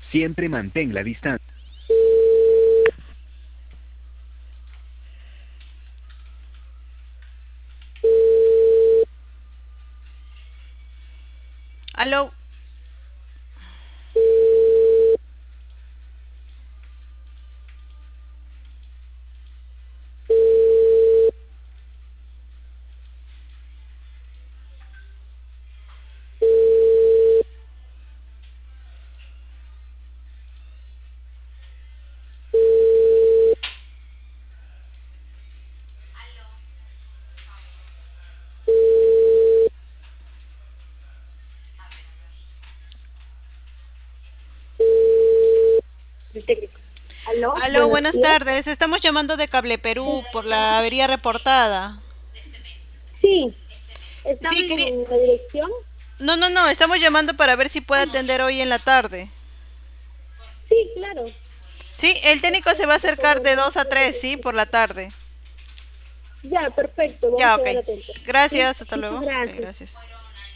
Siempre mantén la distancia. Aló. El técnico. Aló, Aló, buenos buenas días. tardes. Estamos llamando de Cable Perú por la avería reportada. Sí, estaba Sí, quería... en la dirección. No, estamos llamando para ver si puede atender hoy en la tarde. Sí, claro. Sí, el técnico se va a Por acercar favor, de no, 2 a no se 3, sí, preocupe. por la tarde. Ya, perfecto. Vamos Ya, a ok. quedar atentos. ¿Sí? Gracias, hasta Muchas luego. Ok, gracias. gracias.